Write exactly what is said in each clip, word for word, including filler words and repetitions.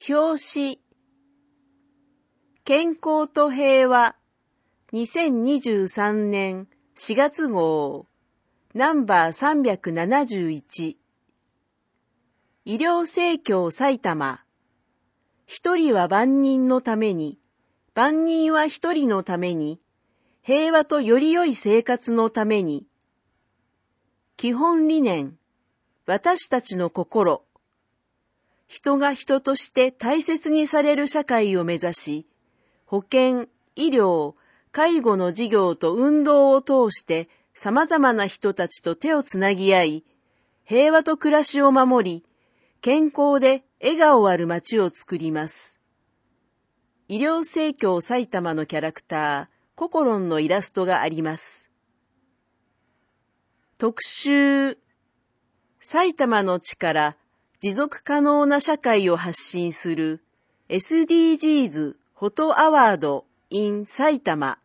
表紙健康と平和にせんにじゅうさんねんしがつ号ナンバーさんびゃくななじゅういち医療盛況埼玉一人は万人のために万人は一人のために平和とより良い生活のために基本理念私たちの心人が人として大切にされる社会を目指し、保健、医療、介護の事業と運動を通して様々な人たちと手をつなぎ合い、平和と暮らしを守り、健康で笑顔ある街を作ります。医療盛況埼玉のキャラクター、ココロンのイラストがあります。特集、埼玉の力、持続可能な社会を発信する エスディージーズ フォトアワード in 埼玉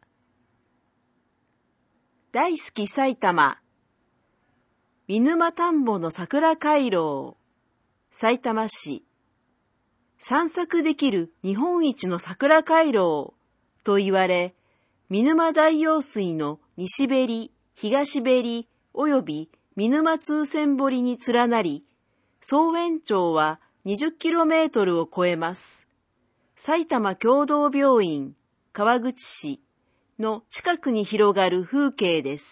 大好き埼玉見沼田んぼの桜回廊さいたま市散策できる日本一の桜回廊と言われ見沼大用水の西べり、東べりおよび見沼通線堀に連なり総延長はにじゅっキロメートルを超えます。埼玉協同病院川口市の近くに広がる風景です。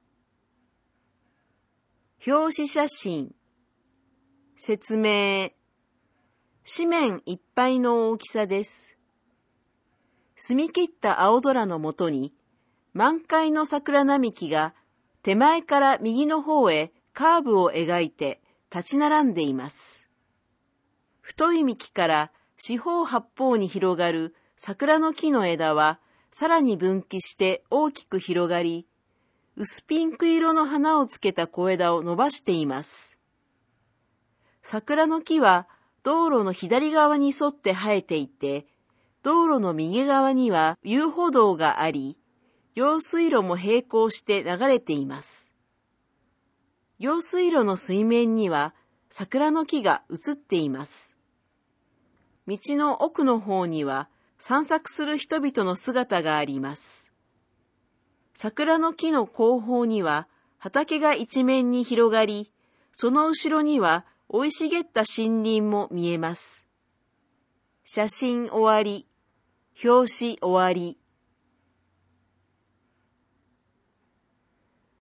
表紙写真説明紙面いっぱいの大きさです。澄み切った青空の下に満開の桜並木が手前から右の方へカーブを描いて立ち並んでいます。太い幹から四方八方に広がる桜の木の枝はさらに分岐して大きく広がり、薄ピンク色の花をつけた小枝を伸ばしています。桜の木は道路の左側に沿って生えていて、道路の右側には遊歩道があり、用水路も並行して流れています。用水路の水面には桜の木が映っています。道の奥の方には散策する人々の姿があります。桜の木の後方には畑が一面に広がり、その後ろには生い茂った森林も見えます。写真終わり。表紙終わり。